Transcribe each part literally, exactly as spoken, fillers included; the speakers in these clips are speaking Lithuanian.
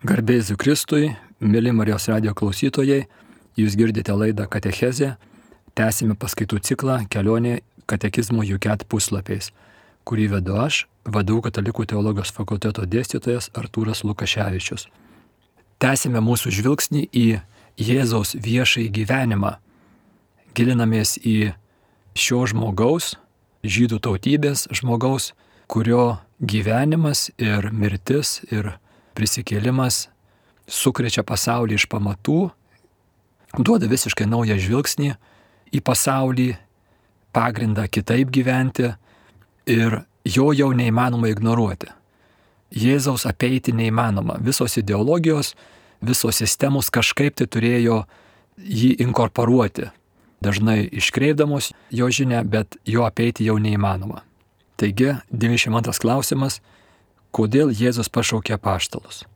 Garbė Jėzui Kristui, mėly Marijos radijo klausytojai, jūs girdite laidą Katechezė, tęsime paskaitų ciklą Kelionė katekizmo Juket puslapiais, kurį vedu aš, V D U Katalikų teologijos fakulteto dėstytojas Artūras Lukaševičius. Tęsime mūsų žvilgsnį į Jėzaus viešąjį gyvenimą, gilinamės į šio žmogaus, žydų tautybės žmogaus, kurio gyvenimas ir mirtis ir prisikėlimas sukrečia pasaulį iš pamatų, duoda visiškai naują žvilgsnį į pasaulį, pagrindą kitaip gyventi ir jo jau neįmanoma ignoruoti. Jėzaus apeiti neįmanoma. Visos ideologijos, visos sistemos kažkaip tai turėjo jį inkorporuoti. Dažnai iškreipdamos jo žinią, bet jo apeiti jau neįmanoma. Taigi, devyniasdešimt antras klausimas. Kodėl Jėzus pašaukė apaštalus?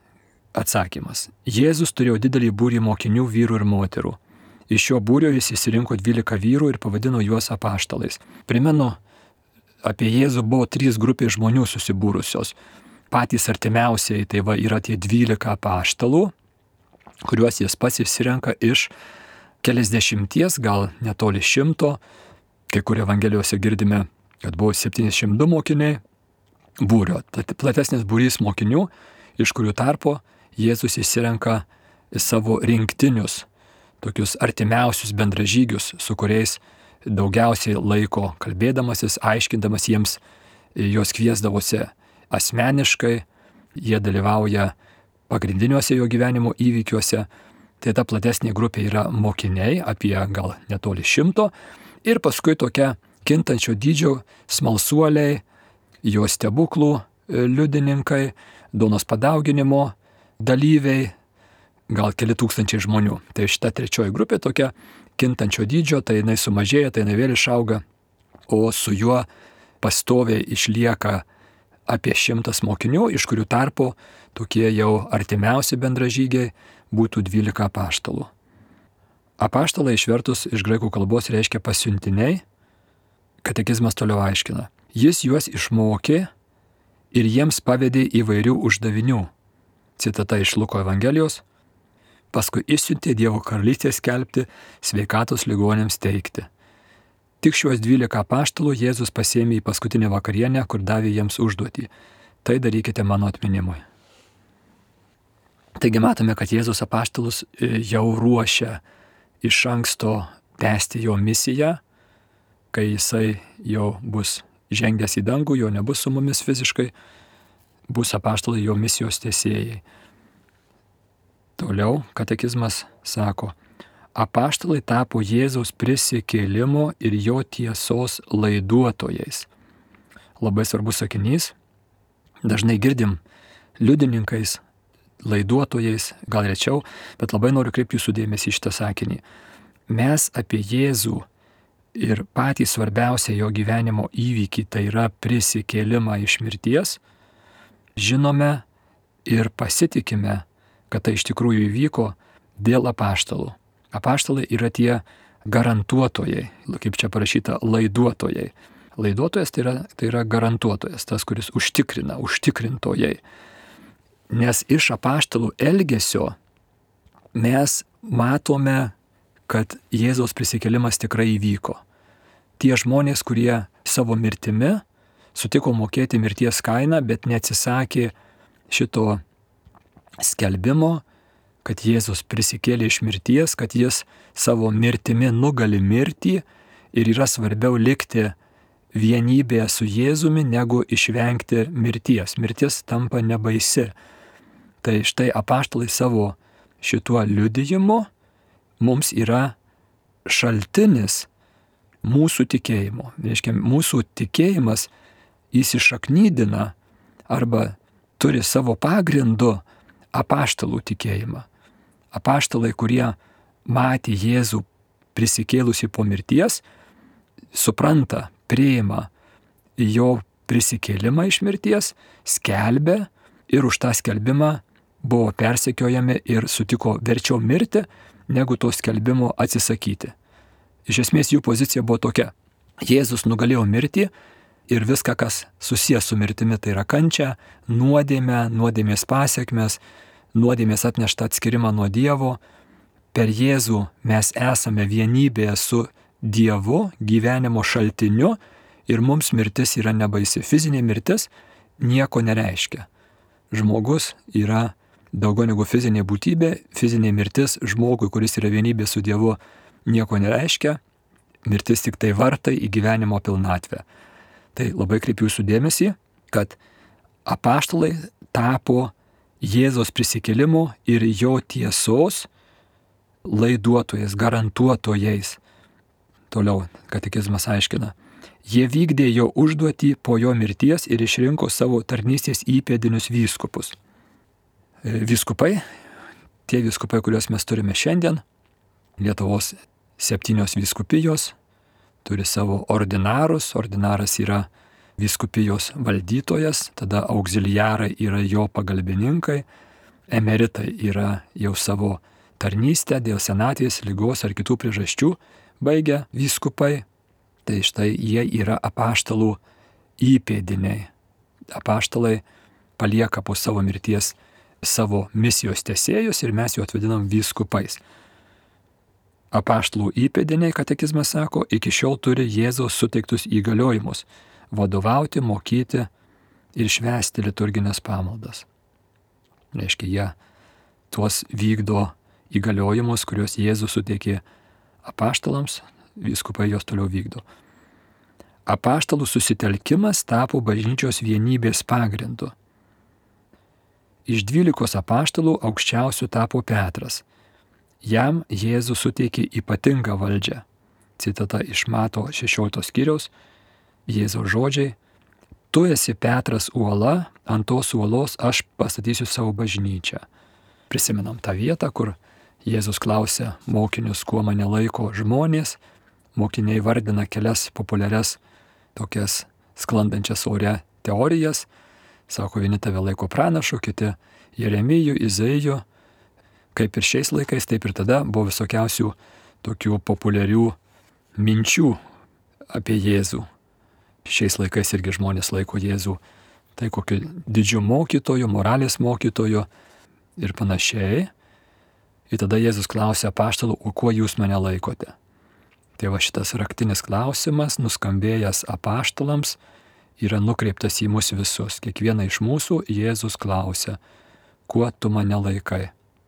Atsakymas. Jėzus turėjo didelį būrį mokinių vyrų ir moterų. Iš šio būrio jis išsirinko dvylika vyrų ir pavadino juos apaštalais. Primenu, apie Jėzų buvo trys grupės žmonių susibūrusios. Patys artimiausiai tai va yra tie dvylika apaštalų, kuriuos jis pats išsirenka iš keliasdešimties, gal netoli šimto. Kai kur Evangelijose girdime, kad buvo septyniasdešimt du mokiniai. Būrio, tai platesnis būrys mokinių, iš kurių tarpo Jėzus išsirenka savo rinktinius, tokius artimiausius bendražygius, su kuriais daugiausiai laiko kalbėdamasis, aiškindamas jiems, juos kviesdavosi asmeniškai, jie dalyvauja pagrindiniuose jo gyvenimo įvykiuose. Tai ta platesnė grupė yra mokiniai, apie gal netoli šimto, ir paskui tokia kintančio dydžio smalsuoliai, jo stebuklų liudininkai, duonos padauginimo dalyviai, gal keli tūkstančiai žmonių. Tai šita trečioji grupė tokia kintančio dydžio, tai jinai sumažėja, tai jinai vėl išauga, o su juo pastoviai išlieka apie šimtas mokinių, iš kurių tarpo tokie jau artimiausi bendražygiai būtų dvylika apaštalų. Apaštalai išvertus iš graikų kalbos reiškia pasiuntiniai. Katekizmas toliau aiškina. Jis juos išmokė ir jiems pavedė įvairių uždavinių. Citata iš Luko Evangelijos. Paskui išsiuntė Dievo karalystės skelbti, sveikatos ligonėms teikti. Tik šiuos dvylika apaštalų Jėzus pasiėmė į paskutinę vakarienę, kur davė jiems užduotį. Tai darykite mano atminimui. Taigi matome, kad Jėzus apaštalus jau ruošia iš anksto tęsti jo misiją, kai jisai jau bus žengęs į dangų, jo nebus su mumis fiziškai, bus apaštalai jo misijos tęsėjai. Toliau katekizmas sako, apaštalai tapo Jėzaus prisikėlimo ir jo tiesos laiduotojais. Labai svarbus sakinys. Dažnai girdim liudininkais, laiduotojais, gal rečiau, bet labai noriu kreipti jūsų dėmesį į šitą sakinį. Mes apie Jėzų ir patį svarbiausią jo gyvenimo įvykį, tai yra prisikėlimą iš mirties, žinome ir pasitikime, kad tai iš tikrųjų įvyko dėl apaštalų. Apaštalai yra tie garantuotojai, kaip čia parašyta, laiduotojai. Laiduotojas tai yra, tai yra garantuotojas, tas, kuris užtikrina, užtikrintojai. Nes iš apaštalų elgesio mes matome, kad Jėzaus prisikėlimas tikrai įvyko. Tie žmonės, kurie savo mirtimi sutiko mokėti mirties kainą, bet neatsisakė šito skelbimo, kad Jėzus prisikėlė iš mirties, kad jis savo mirtimi nugali mirtį ir yra svarbiau likti vienybėje su Jėzumi, negu išvengti mirties. Mirtis tampa nebaisi. Tai štai apaštalai savo šituo liudijimu mums yra šaltinis mūsų tikėjimo. Reiškia, mūsų tikėjimas įsišaknydina arba turi savo pagrindu apaštalų tikėjimą. Apaštalai, kurie matė Jėzų prisikėlusi po mirties, supranta, priima jo prisikėlimą iš mirties, skelbia ir už tą skelbimą buvo persekiojami ir sutiko verčiau mirti, negu to skelbimo atsisakyti. Iš esmės jų pozicija buvo tokia. Jėzus nugalėjo mirtį ir viską, kas susijęs su mirtimi, tai yra kančia, nuodėmė, nuodėmės pasiekmes, nuodėmės atneštą atskirimą nuo Dievo. Per Jėzų mes esame vienybėje su Dievu, gyvenimo šaltiniu ir mums mirtis yra nebaisi. Fizinė mirtis nieko nereiškia. Žmogus yra daugiau negu fizinė būtybė, fizinė mirtis žmogui, kuris yra vienybė su Dievu, nieko nereiškia. Mirtis tik tai vartai į gyvenimo pilnatvę. Tai labai kreipiu jūsų dėmesį, kad apaštalai tapo Jėzaus prisikėlimo ir jo tiesos laiduotojais, garantuotojais. Toliau katekizmas aiškina. Jie vykdė jo užduotį po jo mirties ir išrinko savo tarnystės įpėdinius vyskupus. Vyskupai, tie vyskupai, kuriuos mes turime šiandien, Lietuvos septynios vyskupijos, turi savo ordinarus, ordinaras yra vyskupijos valdytojas, tada auxiliarai yra jo pagalbininkai, emeritai yra jau savo tarnystę dėl senatvės, ligos ar kitų priežasčių baigia vyskupai. Tai štai jie yra apaštalų įpėdiniai. Apaštalai palieka po savo mirties savo misijos tęsėjus ir mes juos vadinam vyskupais. Apaštalų įpėdiniai, katekizmas sako, iki šiol turi Jėzaus suteiktus įgaliojimus vadovauti, mokyti ir švęsti liturginės pamaldas. Reiškia, jie tuos vykdo įgaliojimus, kuriuos Jėzus suteikė apaštalams, vyskupai juos toliau vykdo. Apaštalų susitelkimas tapo bažnyčios vienybės pagrindu. Iš dvylikos apaštalų aukščiausiu tapo Petras. Jam Jėzus suteikė ypatingą valdžią. Citata iš Mato šešioliktos skyriaus, Jėzaus žodžiai. Tu esi Petras uola, ant tos uolos aš pastatysiu savo bažnyčią. Prisimenam tą vietą, kur Jėzus klausia mokinius, kuo mane laiko žmonės. Mokiniai vardina kelias populiarias tokias sklandančias ore teorijas. Sako, vieni tave laiko pranašu, kiti Jeremiju, Izaiju. Kaip ir šiais laikais, taip ir tada buvo visokiausių tokių populiarių minčių apie Jėzų. Šiais laikais irgi žmonės laiko Jėzų tai kokiu didžiu mokytoju, moralės mokytoju ir panašiai. Ir tada Jėzus klausia apaštalų, o kuo jūs mane laikote? Tai va šitas raktinis klausimas, nuskambėjęs apaštalams, yra nukreiptas į mus visus. Kiekvieną iš mūsų Jėzus klausia, kuo tu mane laikai?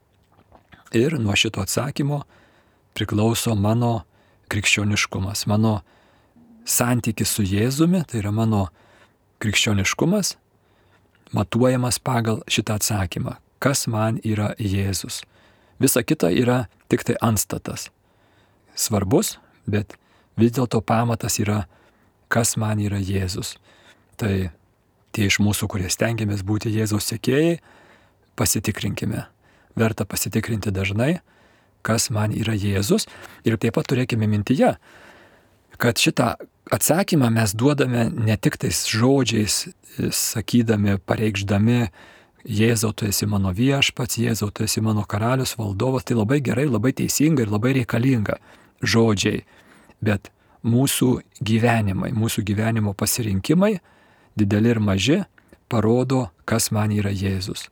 Ir nuo šito atsakymo priklauso mano krikščioniškumas, mano santykis su Jėzumi, tai yra mano krikščioniškumas, matuojamas pagal šitą atsakymą. Kas man yra Jėzus? Visa kita yra tik tai antstatas. Svarbus, bet vis dėlto pamatas yra, kas man yra Jėzus. Tai tie iš mūsų, kurie stengiamės būti Jėzaus sekėjai, pasitikrinkime. Verta pasitikrinti dažnai, kas man yra Jėzus. Ir taip pat turėkime mintyje, kad šitą atsakymą mes duodame ne tik tais žodžiais, sakydami, pareikšdami, Jėzau, tu esi mano viešpats, Jėzau, tu esi mano karalius, valdovas. Tai labai gerai, labai teisinga ir labai reikalinga žodžiai. Bet mūsų gyvenimai, mūsų gyvenimo pasirinkimai, dideli ir maži, parodo, kas man yra Jėzus.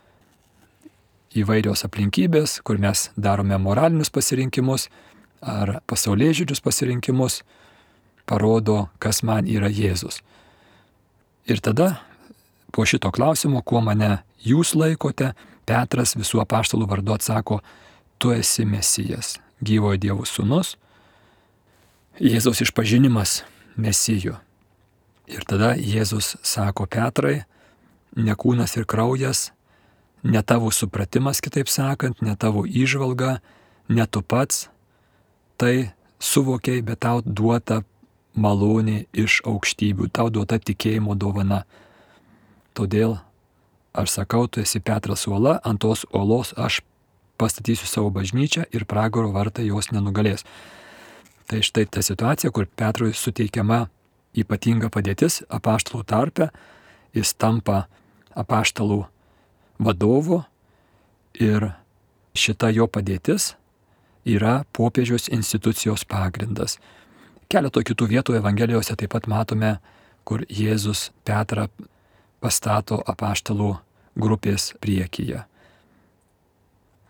Įvairios aplinkybės, kur mes darome moralinius pasirinkimus ar pasaulėžiūrius pasirinkimus, parodo, kas man yra Jėzus. Ir tada po šito klausimo, kuo mane jūs laikote, Petras visų apaštalų vardu atsako, tu esi Mesijas, gyvojo Dievo sūnus, Jėzaus išpažinimas Mesiju. Ir tada Jėzus sako Petrai, ne kūnas ir kraujas, ne tavo supratimas, kitaip sakant, ne tavo įžvalga, ne tu pats, tai suvokiai, bet tau duota malonė iš aukštybių, tau duota tikėjimo dovana. Todėl aš sakau, tu esi Petras uola, ant tos uolos aš pastatysiu savo bažnyčią ir pragaro vartai jos nenugalės. Tai štai ta situacija, kur Petrui suteikiama ypatinga padėtis apaštalų tarpe, jis tampa apaštalų vadovu ir šita jo padėtis yra popiežiaus institucijos pagrindas. Keletą kitų vietų Evangelijose taip pat matome, kur Jėzus Petrą pastato apaštalų grupės priekyje.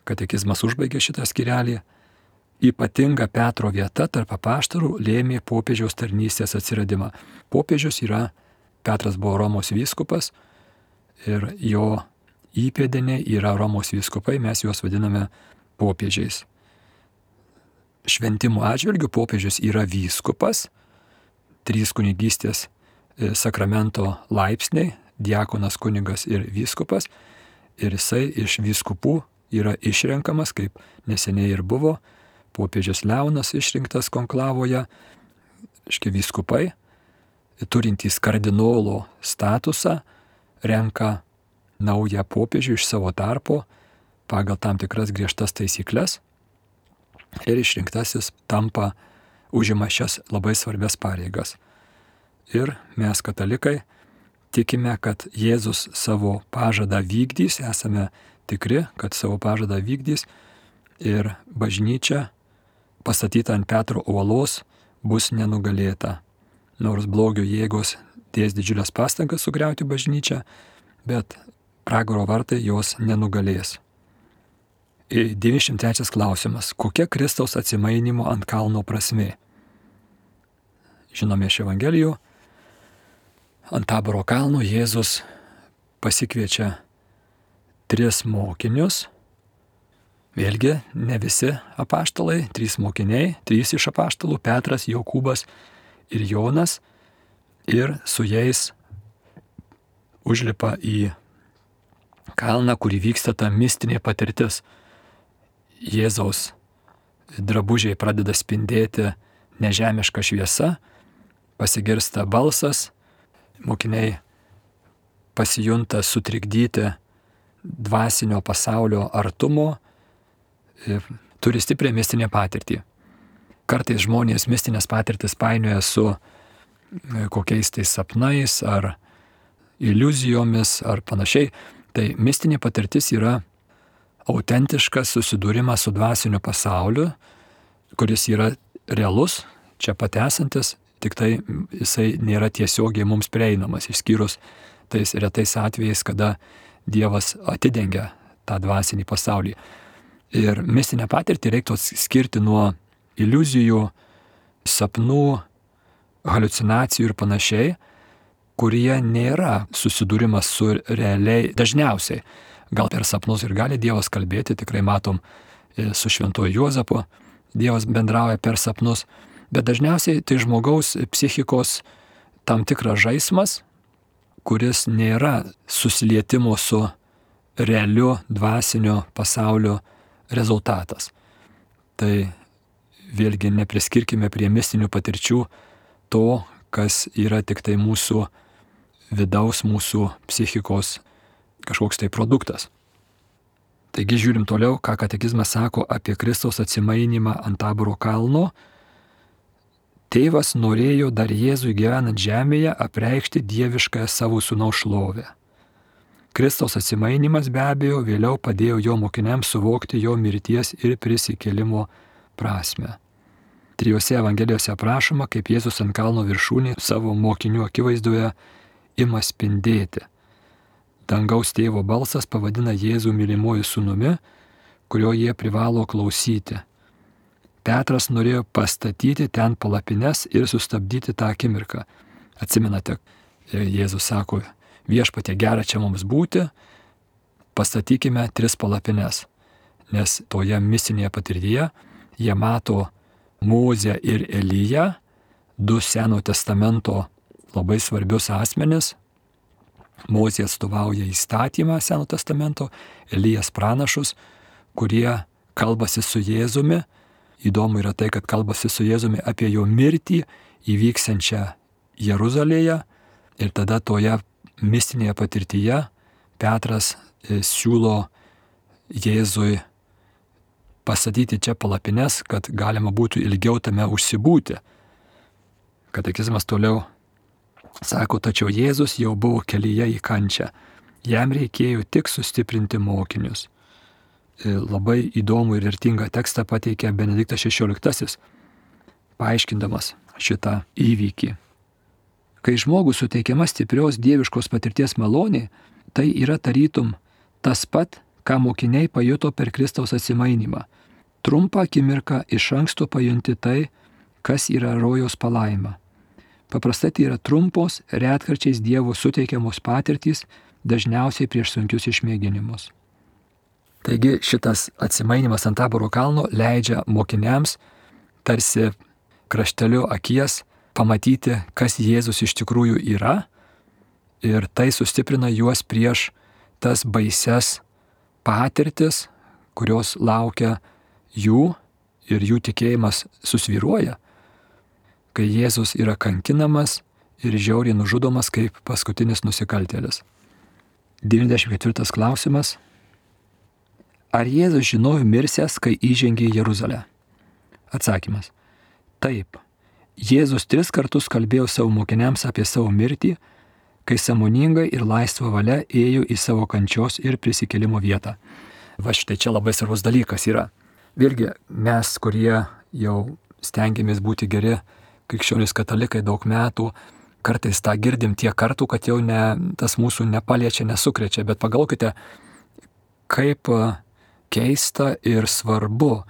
katekizmas užbaigė šitą skyrelį. Ypatinga Petro vieta tarp apaštalų lėmė popiežiaus tarnystės atsiradimą. Popiežius yra, Petras buvo Romos vyskupas ir jo įpėdiniai yra Romos vyskupai, mes juos vadiname popiežiais. Šventimo atžvilgiu popiežius yra vyskupas, trys kunigystės sakramento laipsniai, diakonas, kunigas ir vyskupas, ir jisai iš vyskupų yra išrenkamas, kaip neseniai ir buvo, popiežius Leonas išrinktas konklavoje, reiškia vyskupai, turintys kardinolo statusą, renka naują popiežių iš savo tarpo pagal tam tikras griežtas taisyklės ir išrinktasis tampa, užima šias labai svarbias pareigas. Ir mes katalikai tikime, kad Jėzus savo pažadą vykdys, esame tikri, kad savo pažadą vykdys ir bažnyčia pastatyta ant Petro uolos bus nenugalėta. Nors blogio jėgos dės didžiulės pastangas sugriauti bažnyčią, bet pragaro vartai jos nenugalės. devyniasdešimt trečias klausimas. Kokia Kristaus atsimainymo ant kalno prasmė? Žinome iš Evangelijų, ant Taboro kalno Jėzus pasikviečia tris mokinius. Vėlgi, ne visi apaštalai, trys mokiniai, trys iš apaštalų, Petras, Jokūbas ir Jonas, ir su jais užlipa į kalną, kur vyksta ta mistinė patirtis. Jėzaus drabužiai pradeda spindėti nežemiška šviesa, pasigirsta balsas, mokiniai pasijunta sutrikdyti dvasinio pasaulio artumo, turi stiprią mistinę patirtį. Kartais žmonės mistinės patirtis painioja su kokiais tai sapnais ar iliuzijomis ar panašiai. Tai mistinė patirtis yra autentiškas susidūrimas su dvasiniu pasauliu, kuris yra realus, čia pat esantis, tik tai jisai nėra tiesiogiai mums prieinamas, išskyrus tais retais atvejais, kada Dievas atidengia tą dvasinį pasaulį. Ir mistinę patirtį reiktų skirti nuo iliuzijų, sapnų, haliucinacijų ir panašiai, kurie nėra susidūrimas su realiai, dažniausiai. Gal per sapnus ir gali Dievas kalbėti, tikrai matom su šventuoju Juozapu, Dievas bendrauja per sapnus, bet dažniausiai tai žmogaus psichikos tam tikras žaismas, kuris nėra susilietimo su realiu dvasinio pasaulio rezultatas. Tai vėlgi nepriskirkime prie mistinių patirčių to, kas yra tik tai mūsų vidaus, mūsų psichikos kažkoks tai produktas. Taigi žiūrim toliau, ką katekizmas sako apie Kristaus atsimainymą ant Taboro kalno. Tėvas norėjo dar Jėzui gyvenant žemėje apreikšti dieviškąją savo sūnaus šlovę. Kristaus atsimainimas be abejo vėliau padėjo jo mokiniams suvokti jo mirties ir prisikėlimo prasmę. Trijose Evangelijose aprašoma, kaip Jėzus ant kalno viršūnė savo mokinių akivaizdoje ima spindėti. Dangaus tėvo balsas pavadina Jėzų mylimuoju sūnumi, kurio jie privalo klausyti. Petras norėjo pastatyti ten palapines ir sustabdyti tą akimirką. Atsimenate, Jėzus sako, viešpatie gera čia mums būti, pastatykime tris palapines, nes toje mistinėje patirtyje jie mato Mozę ir Eliją, du Senojo testamento labai svarbius asmenis. Mozė atstovauja įstatymą Senojo testamento, Elijas pranašus, kurie kalbasi su Jėzumi. Įdomu yra tai, kad kalbasi su Jėzumi apie jo mirtį įvyksiančią Jeruzalėje, ir tada toje mistinėje patirtyje Petras siūlo Jėzui pastatyti čia palapines, kad galima būtų ilgiau tame užsibūti. Katekizmas toliau sako, tačiau Jėzus jau buvo kelyje į kančią. Jam reikėjo tik sustiprinti mokinius. Labai įdomų ir vertingą tekstą pateikė Benediktas šešioliktasis, paaiškindamas šitą įvykį. Kai žmogui suteikiama stiprios dieviškos patirties malonė, tai yra tarytum tas pat, ką mokiniai pajuto per Kristaus atsimainymą. Trumpą akimirką iš anksto pajunti tai, kas yra rojaus palaima. Paprastai tai yra trumpos, retkarčiais Dievo suteikiamos patirtys, dažniausiai prieš sunkius išmėginimus. Taigi šitas atsimainimas ant Taboro kalno leidžia mokiniams tarsi krašteliu akies pamatyti, kas Jėzus iš tikrųjų yra, ir tai sustiprina juos prieš tas baises patirtis, kurios laukia jų ir jų tikėjimas susvyruoja, kai Jėzus yra kankinamas ir žiauriai nužudomas kaip paskutinis nusikaltėlis. devyniasdešimt ketvirtas klausimas. Ar Jėzus žinojo mirsęs, kai įžengė į Jeruzalę? Atsakymas. Taip. Jėzus tris kartus kalbėjo savo mokiniams apie savo mirtį, kai sąmoningai ir laisva valia ėjo į savo kančios ir prisikėlimo vietą. Va štai čia labai svarbus dalykas yra. Vėlgi, mes, kurie jau stengiamės būti geri krikščionys katalikai daug metų, kartais tą girdim tiek kartų, kad jau ne, tas mūsų nepaliečia, nesukrečia, bet pagalvokite, kaip keista ir svarbu.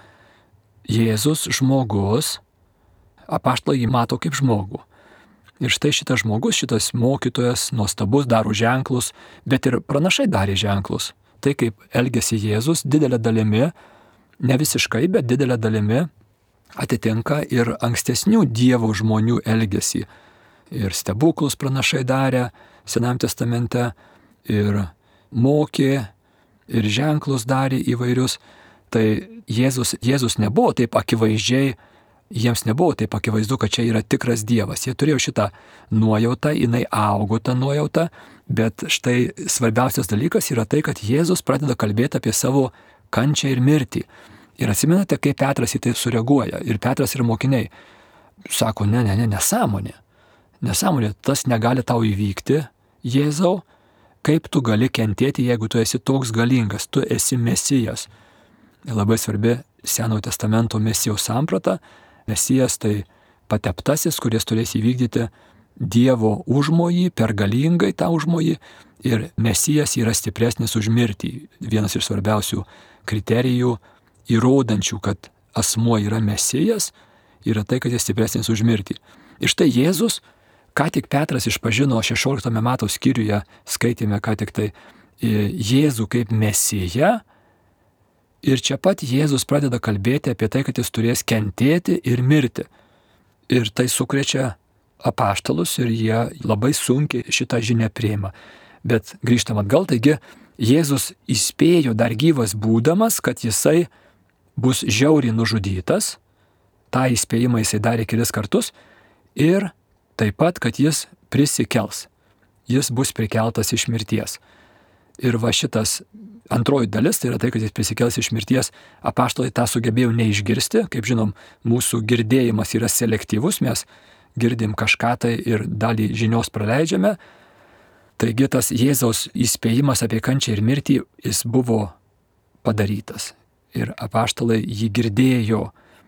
Jėzus žmogus, apaštalai jį mato kaip žmogų. Ir štai šitas žmogus, šitas mokytojas, nuostabus, daro ženklus, bet ir pranašai darė ženklus. Tai kaip elgėsi Jėzus didelė dalimi, ne visiškai, bet didelė dalimi atitinka ir ankstesnių Dievo žmonių elgesį. Ir stebuklus pranašai darė Senam testamente, ir mokė, ir ženklus darė įvairius. Tai Jėzus, Jėzus nebuvo taip akivaizdžiai, jiems nebuvo taip akivaizdu, kad čia yra tikras Dievas. Jie turėjo šitą nuojautą, jinai augo tą nuojautą, bet štai svarbiausias dalykas yra tai, kad Jėzus pradeda kalbėti apie savo kančią ir mirtį. Ir atsimenate, kaip Petras į tai sureaguoja. Ir Petras ir mokiniai sako, ne, ne, ne, nesąmonė. Nesąmonė, tas negali tau įvykti, Jėzau, kaip tu gali kentėti, jeigu tu esi toks galingas, tu esi Mesijas. Ir labai svarbi Senojo testamento Mesijo samprata. Mesijas tai pateptasis, kuris turės įvykdyti Dievo užmojį, per galingai tą užmojį, ir Mesijas yra stipresnis už mirtį. Vienas iš svarbiausių kriterijų, įrodančių, kad asmuo yra Mesijas, yra tai, kad jis stipresnis už mirtį. Ir štai Jėzus, ką tik Petras išpažino šešioliktame metų skyriuje, skaitėme ką tik tai Jėzų kaip Mesiją, ir čia pat Jėzus pradeda kalbėti apie tai, kad jis turės kentėti ir mirti. Ir tai sukrečia apaštalus ir jie labai sunkiai šitą žinią priima. Bet grįžtam atgal, taigi Jėzus įspėjo dar gyvas būdamas, kad jisai bus žiauriai nužudytas. tą įspėjimą jisai darė kelis kartus ir taip pat, kad jis prisikels. Jis bus prikeltas iš mirties. Ir va šitas antroji dalis, tai yra tai, kad jis prisikels iš mirties, apaštalai tą sugebėjo neišgirsti. Kaip žinom, mūsų girdėjimas yra selektyvus, mes girdim kažką tai ir dalį žinios praleidžiame. Taigi tas Jėzaus įspėjimas apie kančią ir mirtį, jis buvo padarytas. Ir apaštalai jį girdėjo.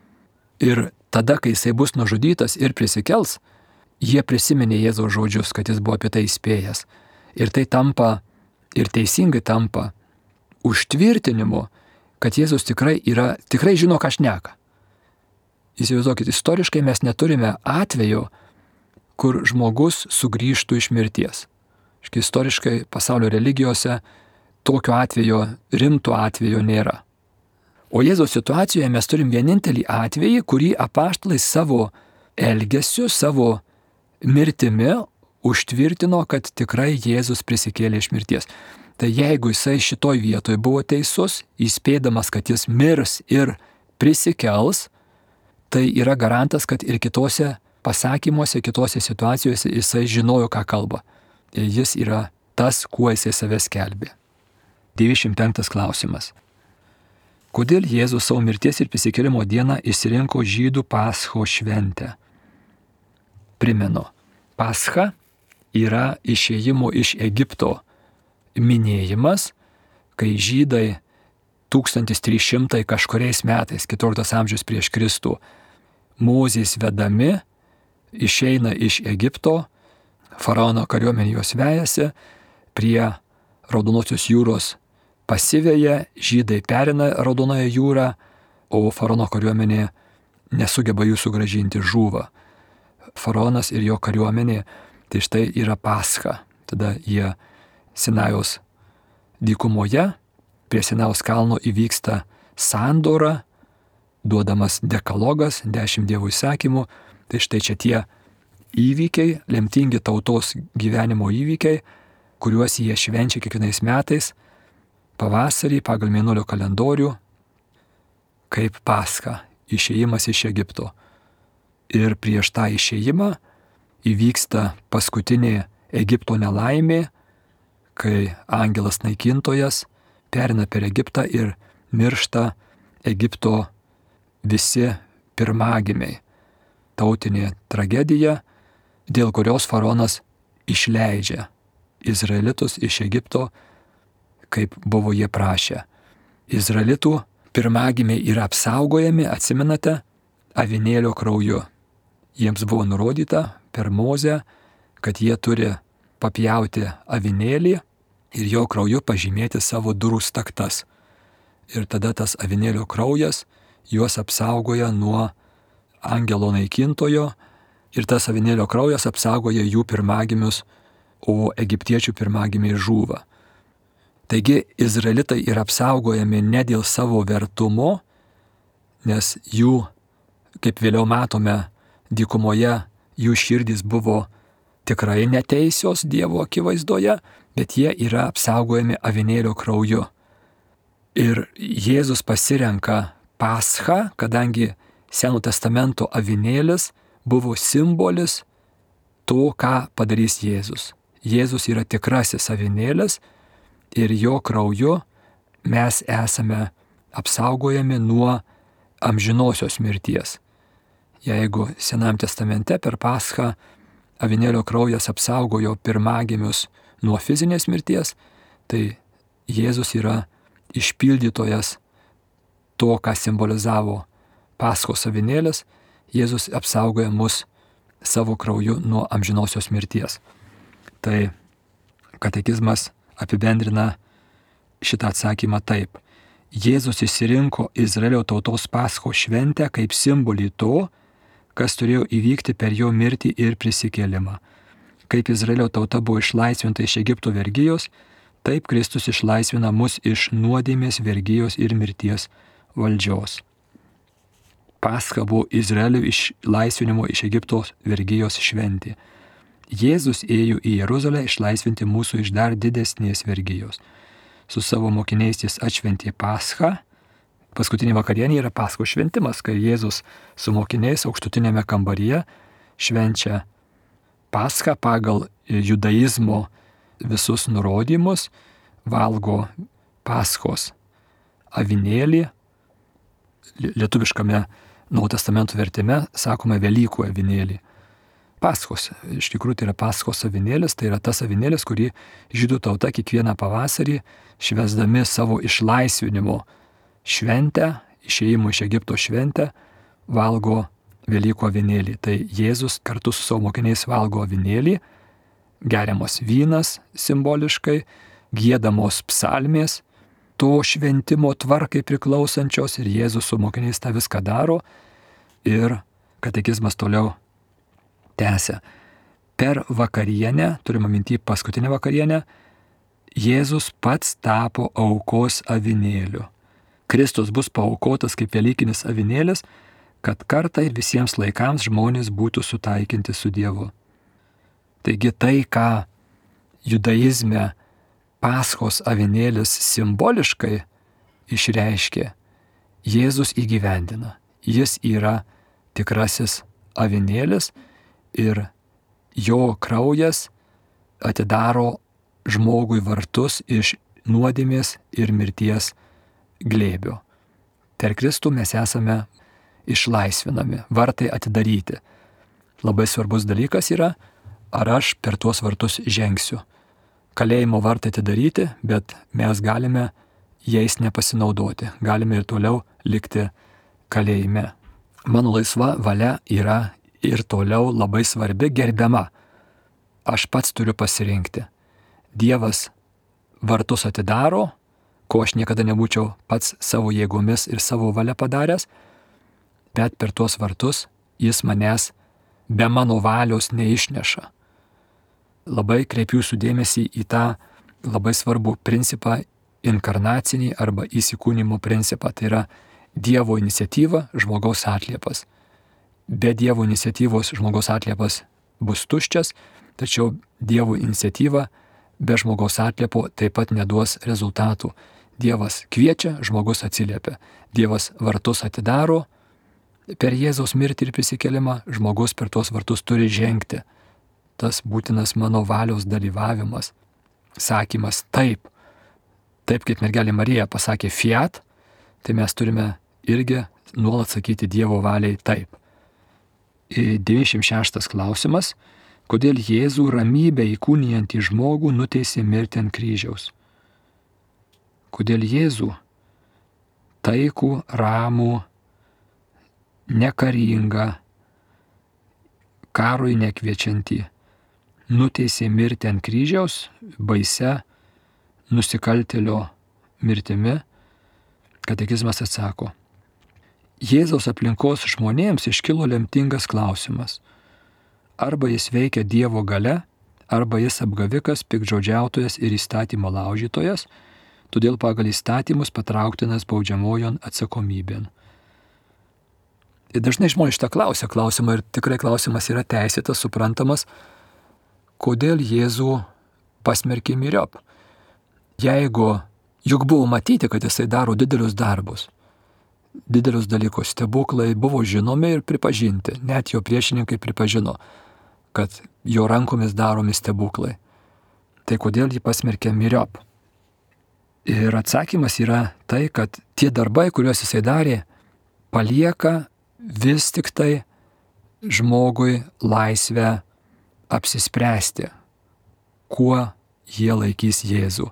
Ir tada, kai jisai bus nužudytas ir prisikels, jie prisiminė Jėzaus žodžius, kad jis buvo apie tai įspėjęs. Ir tai tampa, ir teisingai tampa užtvirtinimu, kad Jėzus tikrai yra, tikrai žino, ką šneka. Įsivaizduokit, istoriškai mes neturime atvejo, kur žmogus sugrįžtų iš mirties. Škai istoriškai pasaulio religijose tokio atvejo, rimto atvejo nėra. O Jėzaus situacijoje mes turim vienintelį atvejį, kurį apaštalai savo elgesiu, savo mirtimi užtvirtino, kad tikrai Jėzus prisikėlė iš mirties. Tai jeigu jisai šitoj vietoje buvo teisus, įspėdamas, kad jis mirs ir prisikels, tai yra garantas, kad ir kitose pasakymuose, kitose situacijose jisai žinojo, ką kalba. Ir jis yra tas, kuo jisai save skelbė. devyniasdešimt penktas klausimas. Kodėl Jėzus savo mirties ir prisikėlimo dieną išsirinko žydų Pascho šventę? Primenu, Pascha yra išėjimo iš Egipto minėjimas, kai žydai tūkstantis trys šimtai kažkuriais metais, keturioliktas amžius prieš Kristų, Mozės vedami, išeina iš Egipto, faraono kariuomenė juos vejasi prie Raudonosios jūros pasiveja, žydai perina Raudonąją jūrą, o faraono kariuomenė nesugeba jų sugrąžinti, žūva. Faraonas ir jo kariuomenė, tai štai yra Pascha. Tada jie Sinajaus dykumoje, prie Sinajaus kalno įvyksta sandora, duodamas dekalogas, dešimt Dievo įsakymų. Tai štai čia tie įvykiai, lemtingi tautos gyvenimo įvykiai, kuriuos jie švenčia kiekvienais metais pavasarį pagal mėnulio kalendorių, kaip Pascha, išėjimas iš Egipto. Ir prieš tą išėjimą įvyksta paskutinė Egipto nelaimė, kai angelas naikintojas perina per Egiptą ir miršta Egipto visi pirmagimiai. Tautinė tragedija, dėl kurios faraonas išleidžia izraelitus iš Egipto, kaip buvo jie prašę. Izraelitų pirmagimiai yra apsaugojami, atsimenate, avinėlio krauju. Jiems buvo nurodyta per Mozę, kad jie turi papjauti avinėlį ir jo krauju pažymėti savo durų staktas. Ir tada tas avinėlio kraujas juos apsaugoja nuo angelo naikintojo ir tas avinėlio kraujas apsaugoja jų pirmagimius, o egiptiečių pirmagimiai žūva. Taigi izraelitai yra apsaugojami ne dėl savo vertumo, nes jų, kaip vėliau matome, dykumoje jų širdys buvo tikrai neteisios Dievo akivaizdoje, bet jie yra apsaugojami avinėlio krauju. Ir Jėzus pasirenka Paschą, kadangi Seno testamento avinėlis buvo simbolis to, ką padarys Jėzus. Jėzus yra tikrasis avinėlis ir jo krauju mes esame apsaugojami nuo amžinosios mirties. Jeigu Senam testamente per Paschą avinėlio kraujas apsaugojo pirmagimius nuo fizinės mirties, tai Jėzus yra išpildytojas to, ką simbolizavo Paschos avinėlis. Jėzus apsaugoja mus savo krauju nuo amžinosios mirties. Tai katekizmas apibendrina šitą atsakymą taip. Jėzus išsirinko Izraelio tautos Paschos šventę kaip simbolį to, kas turėjo įvykti per jo mirtį ir prisikėlimą. Kaip Izraelio tauta buvo išlaisvinta iš Egipto vergijos, taip Kristus išlaisvina mus iš nuodėmės, vergijos ir mirties valdžios. Pascha buvo Izraelio išlaisvinimo iš Egipto vergijos šventė. Jėzus ėjo į Jeruzalę išlaisvinti mūsų iš dar didesnės vergijos. Su savo mokiniais jis atšventė Paschą. Paskutinė vakarienė yra Paschos šventimas, kai Jėzus su mokiniais aukštutinėme kambaryje švenčia Paschą pagal judaizmo visus nurodymus, valgo Paschos avinėlį. Lietuviškame Naujo testamento vertime sakome Velykų avinėlį. Paschos, iš tikrųjų tai yra Paschos avinėlis, tai yra tas avinėlis, kurį žydų tauta kiekvieną pavasarį švęsdami savo išlaisvinimo šventę, išėjimo iš Egipto šventę, valgo Velykų avinėlį. Tai Jėzus kartu su savo mokiniais valgo avinėlį, geriamas vynas simboliškai, giedamos psalmės, to šventimo tvarkai priklausančios ir Jėzus su mokiniais tą viską daro ir katekizmas toliau tęsia. Per vakarienę, turime minty paskutinę vakarienę, Jėzus pats tapo aukos avinėliu. Kristus bus paaukotas kaip velykinis avinėlis, kad kartą ir visiems laikams žmonės būtų sutaikinti su Dievu. Taigi tai, ką judaizme Paschos avinėlis simboliškai išreiškė, Jėzus įgyvendina. Jis yra tikrasis avinėlis ir jo kraujas atidaro žmogui vartus iš nuodėmės ir mirties glėbio. Per Kristų mes esame išlaisvinami, vartai atidaryti. Labai svarbus dalykas yra, ar aš per tuos vartus žengsiu. Kalėjimo vartai atidaryti, bet mes galime jais nepasinaudoti. Galime ir toliau likti kalėjime. Mano laisva valia yra ir toliau labai svarbi, gerbiama. Aš pats turiu pasirinkti. Dievas vartus atidaro, ko aš niekada nebūčiau pats savo jėgomis ir savo valia padaręs, bet per tuos vartus jis manęs be mano valios neišneša. Labai kreipiu jūsų dėmesį į tą labai svarbų principą, inkarnacinį arba įsikūnimo principą. Tai yra Dievo iniciatyva, žmogaus atliepas. Be Dievo iniciatyvos žmogaus atliepas bus tuščias, tačiau Dievo iniciatyva be žmogaus atliepo taip pat neduos rezultatų. Dievas kviečia, žmogus atsiliepia. Dievas vartus atidaro, per Jėzaus mirtį ir prisikėlimą žmogus per tuos vartus turi žengti. Tas būtinas mano valios dalyvavimas, sakymas taip. Taip kaip mergelė Marija pasakė fiat, tai mes turime irgi nuolat sakyti Dievo valiai taip. devyniasdešimt šeštas klausimas. Kodėl Jėzų ramybę įkūnijantį žmogų nuteisė mirti ant kryžiaus? Kodėl Jėzų taikų, ramų, nekaringą, karui nekviečiantį nuteisė mirti ant kryžiaus baisia nusikaltėlio mirtimi? Katekizmas atsako. Jėzaus aplinkos žmonėms iškilo lemtingas klausimas. Arba jis veikia Dievo galia, arba jis apgavikas, piktžodžiautojas ir įstatymo laužytojas, todėl pagal įstatymus patrauktinas baudžiamojon atsakomybėn. Ir dažnai žmonės šitą klausia klausimą ir tikrai klausimas yra teisėtas, suprantamas, kodėl Jėzų pasmerkė myriop. Jeigu juk buvo matyti, kad jisai daro didelius darbus, didelius dalykus, stebuklai buvo žinomi ir pripažinti, net jo priešininkai pripažino, kad jo rankomis daromi stebuklai. Tai kodėl jį pasmerkė myriop? Ir atsakymas yra tai, kad tie darbai, kuriuos jisai darė, palieka vis tik tai žmogui laisvę apsispręsti, kuo jie laikys Jėzų.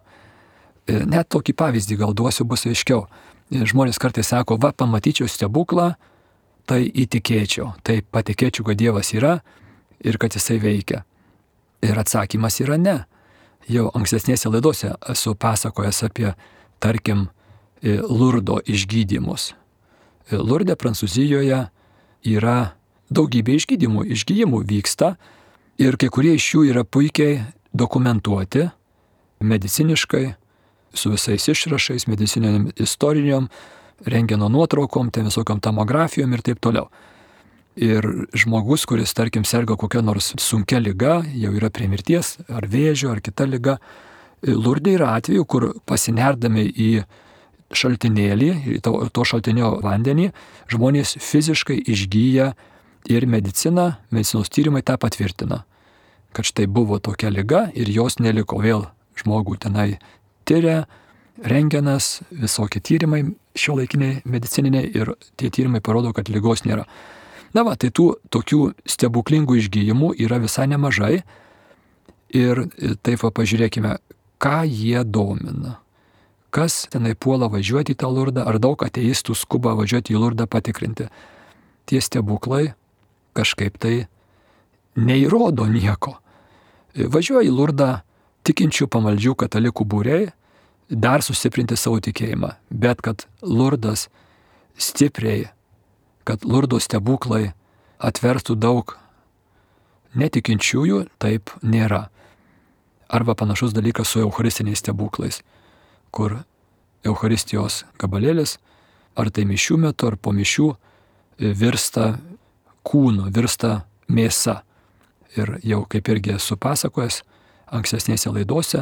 Net tokį pavyzdį gal duosiu, bus aiškiau. Žmonės kartais sako, va, pamatyčiau stebuklą, tai įtikėčiau, tai patikėčiau, kad Dievas yra ir kad jisai veikia. Ir atsakymas yra ne. Jau ankstesnėse laidose esu pasakojęs apie, tarkim, Lurdo išgydymus. Lurde, Prancūzijoje yra daugybė išgydymų. Išgydymų vyksta ir kai kurie iš jų yra puikiai dokumentuoti mediciniškai, su visais išrašais, medicininiam istoriniam, rentgeno nuotraukom, ten visokiam tomografijom ir taip toliau. Ir žmogus, kuris, tarkim, serga kokia nors sunkia liga, jau yra prie mirties, ar vėžio, ar kita liga, Lurde yra atveju, kur pasinerdami į šaltinėlį, į to, to šaltinio vandenį, žmonės fiziškai išgyja ir medicina, medicinos tyrimai tą patvirtina, kad štai buvo tokia liga ir jos neliko. Vėl žmogų tenai tyria, rentgenas, visokie tyrimai šiuolaikiniai medicininiai ir tie tyrimai parodo, kad ligos nėra. Na va, tai tų tokių stebuklingų išgyjimų yra visai nemažai ir taip va pažiūrėkime, ką jie domina. Kas tenai puola važiuoti į tą Lurdą, ar daug ateistų skuba važiuoti į Lurdą patikrinti. Tie stebuklai kažkaip tai neįrodo nieko. Važiuoja į Lurdą tikinčių pamaldžių katalikų būriai, dar sustiprinti savo tikėjimą. Bet kad Lurdas stipriai, kad Lurdo stebuklai atverstų daug netikinčiųjų, taip nėra. Arba panašus dalykas su eucharistiniais stebuklais, kur eucharistijos gabalėlis, ar tai mišių metu, ar po mišių virsta kūnu, virsta mėsa. Ir jau kaip irgi esu pasakojęs ankstesnėse laidose,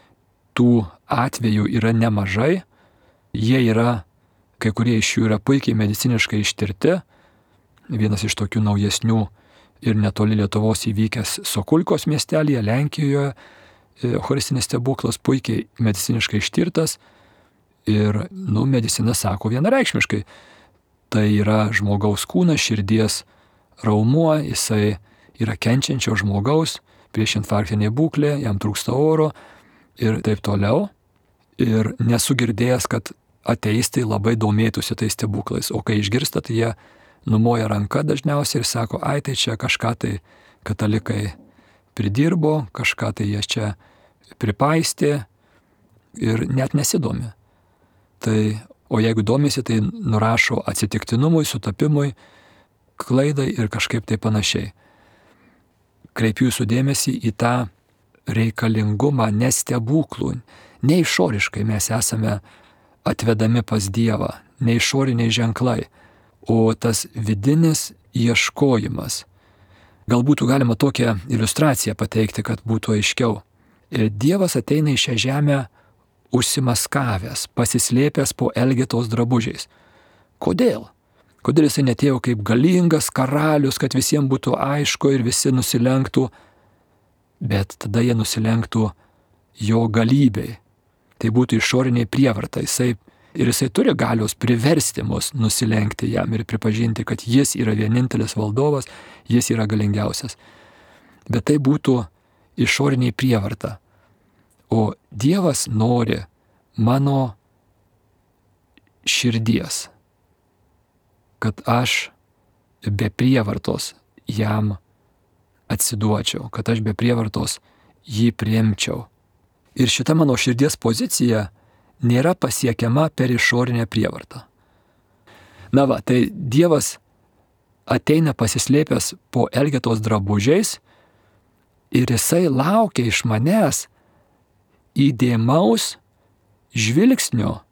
tų atvejų yra nemažai, jie yra, kai kurie iš jų yra puikiai mediciniškai ištirti. Vienas iš tokių naujesnių ir netoli Lietuvos įvykęs Sokulkos miestelyje, Lenkijoje, eucharistinis stebuklas puikiai mediciniškai ištirtas ir, nu, medicina sako vienareikšmiškai, tai yra žmogaus kūnas, širdies raumuo, jisai yra kenčiančio žmogaus, prieš infarktinė būklė, jam trūksta oro ir taip toliau. Ir nesu girdėjęs, kad ateistai labai domėtųsi tais stebuklais, o kai išgirsta, tai jie numoja ranką dažniausiai ir sako, ai tai čia kažką tai katalikai pridirbo, kažką tai jie čia pripaistė ir net nesidomi. Tai, o jeigu domisi, tai nurašo atsitiktinumui, sutapimui, klaidai ir kažkaip tai panašiai. Kreipiu jūsų dėmesį į tą reikalingumą, ne stebuklų, ne išoriškai mes esame atvedami pas Dievą, ne išoriniai ženklai, o tas vidinis ieškojimas. Galbūt galima tokią iliustraciją pateikti, kad būtų aiškiau. Dievas ateina į šią žemę užsimaskavęs, pasislėpęs po Elgetos drabužiais. Kodėl? Kodėl jisai netėjo kaip galingas karalius, kad visiems būtų aišku ir visi nusilenktų, bet tada jie nusilenktų jo galybei. Tai būtų išoriniai prievartai. Jisai, ir jisai turi galios priversti mus nusilenkti jam ir pripažinti, kad jis yra vienintelis valdovas, jis yra galingiausias. Bet tai būtų išoriniai prievarta. O Dievas nori mano širdies, kad aš be prievartos jam atsiduočiau, kad aš be prievartos jį priimčiau. Ir šita mano širdies pozicija nėra pasiekiama per išorinę prievartą. Na va, tai Dievas ateina pasislėpęs po Elgetos drabužiais ir jisai laukia iš manęs įdėmaus žvilgsnio,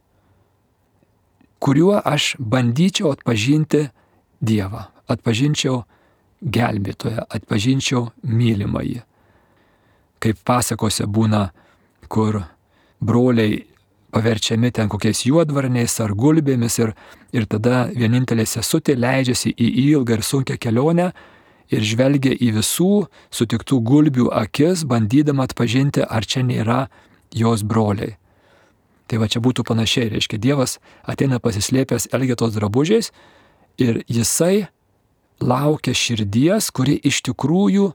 kuriuo aš bandyčiau atpažinti Dievą, atpažinčiau gelbėtoją, atpažinčiau mylimąjį. Kaip pasakose būna, kur broliai paverčiami ten kokiais juodvarniais ar gulbėmis ir, ir tada vienintelė sesutė leidžiasi į ilgą ir sunkią kelionę ir žvelgia į visų sutiktų gulbių akis, bandydama atpažinti, ar čia nėra jos broliai. Tai va čia būtų panašiai, reiškia, Dievas ateina pasislėpęs Elgetos drabužiais ir jisai laukia širdies, kuri iš tikrųjų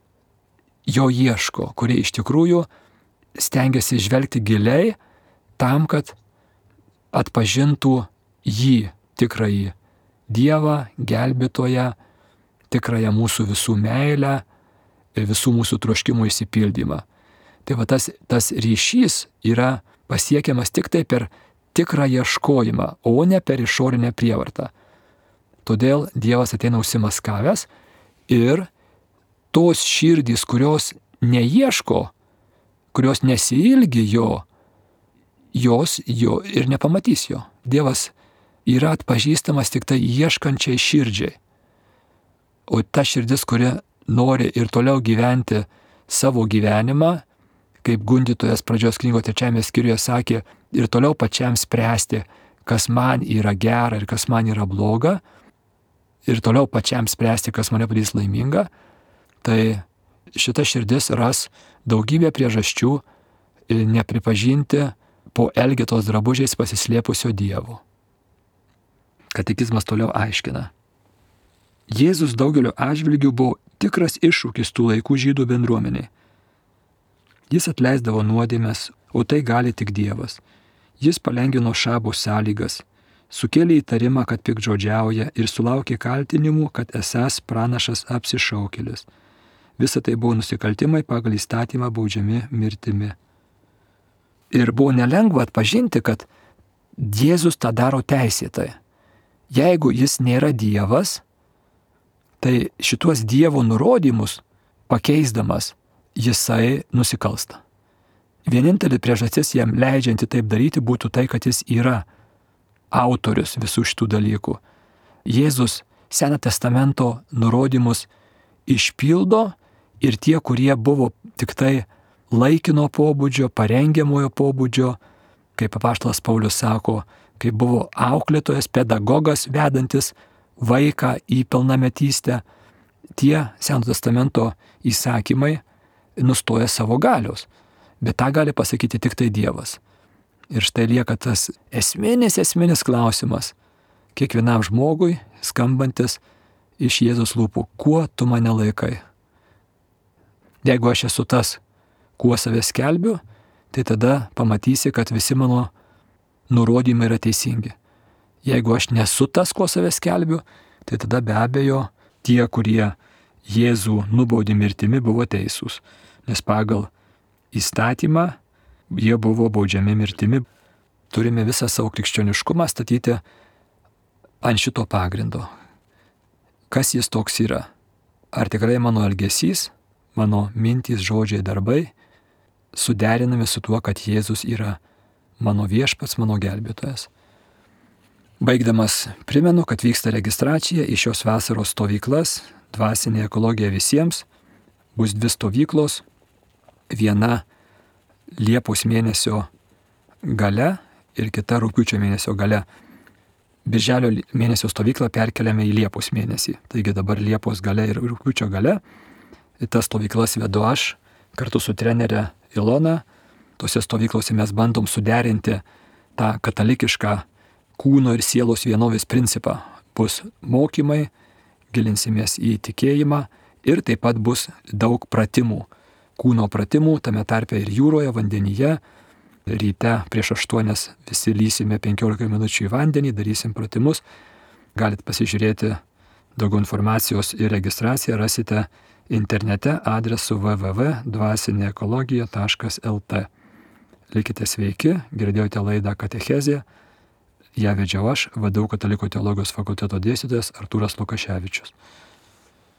jo ieško, kuri iš tikrųjų stengiasi žvelgti giliai tam, kad atpažintų jį, tikrąjį Dievą, gelbėtoją, tikrąją mūsų visų meilę ir visų mūsų troškimų išsipildymą. Tai va tas, tas ryšys yra pasiekiamas tik tai per tikrą ieškojimą, o ne per išorinę prievartą. Todėl Dievas ateina užsimaskavęs ir tos širdys, kurios neieško, kurios nesiilgi jo, jos jo ir nepamatys jo. Dievas yra atpažįstamas tik tai ieškančiai širdžiai. O ta širdis, kuri nori ir toliau gyventi savo gyvenimą, kaip gundytojas pradžios knygos trečiajame skyriuje sakė, ir toliau pačiam spręsti, kas man yra gera ir kas man yra bloga, ir toliau pačiam spręsti, kas mane padarys laimingą, tai šita širdis ras daugybę priežasčių nepripažinti po Elgetos drabužiais pasislėpusio Dievo. Katekizmas toliau aiškina. Jėzus daugeliu atžvilgių buvo tikras iššūkis tų laikų žydų bendruomeniai. Jis atleisdavo nuodėmes, o tai gali tik Dievas. Jis palengvino šabo sąlygas, sukėlė įtarimą, kad piktžodžiauja ir sulaukė kaltinimų, kad esąs pranašas apsišaukėlis. Visa tai buvo nusikaltimai pagal įstatymą baudžiami mirtimi. Ir buvo nelengva atpažinti, kad Jėzus tą daro teisėtai. Jeigu jis nėra Dievas, tai šituos Dievo nurodymus pakeisdamas jisai nusikalsta. Vienintelė priežastis jam leidžianti taip daryti būtų tai, kad jis yra autorius visų šitų dalykų. Jėzus Seno testamento nurodymus išpildo ir tie, kurie buvo tik tai laikino pobūdžio, parengiamojo pobūdžio, kaip apaštalas Paulius sako, kaip buvo auklėtojas, pedagogas vedantis vaiką į pilnametystę, tie Seno testamento įsakymai nustoja savo galios. Bet tą gali pasakyti tik tai Dievas. Ir štai lieka tas esminis, esminis klausimas kiekvienam žmogui skambantis iš Jėzaus lūpų. Kuo tu mane laikai? Jeigu aš esu tas, kuo save skelbiu, tai tada pamatysi, kad visi mano nurodymai yra teisingi. Jeigu aš nesu tas, kuo save skelbiu, tai tada be abejo tie, kurie Jėzų nubaudė mirtimi, buvo teisūs. Nes pagal įstatymą jie buvo baudžiami mirtimi. turime visą savo krikščioniškumą statyti ant šito pagrindo. Kas jis toks yra? Ar tikrai mano elgesys, mano mintys, žodžiai, darbai suderinami su tuo, kad Jėzus yra mano viešpats, mano gelbėtojas. Baigdamas primenu, kad vyksta registracija į šios vasaros stovyklas, dvasinė ekologija visiems. Bus dvi stovyklos, viena Liepos mėnesio gale ir kita rugpjūčio mėnesio gale. Birželio mėnesio stovyklą perkeliame į Liepos mėnesį. Taigi dabar Liepos gale ir rugpjūčio gale. Į tas stovyklas vedu aš kartu su trenerė Ilona. Tose stovyklose mes bandom suderinti tą katalikišką kūno ir sielos vienovės principą. Bus mokymai, gilinsimės į tikėjimą ir taip pat bus daug pratimų. Kūno pratimų, tame tarpe ir jūroje, vandenyje. Ryte prieš aštuonias visi lysime penkiolika minučių į vandenį, darysim pratimus. Galit pasižiūrėti daugiau informacijos ir registraciją rasite internete adresu w w w taškas dvasinė ekologija taškas l t. Likite sveiki, girdėjote laidą Katechezė. Ją vedžiau aš, V D U Katalikų teologijos fakulteto dėstytojas Artūras Lukaševičius.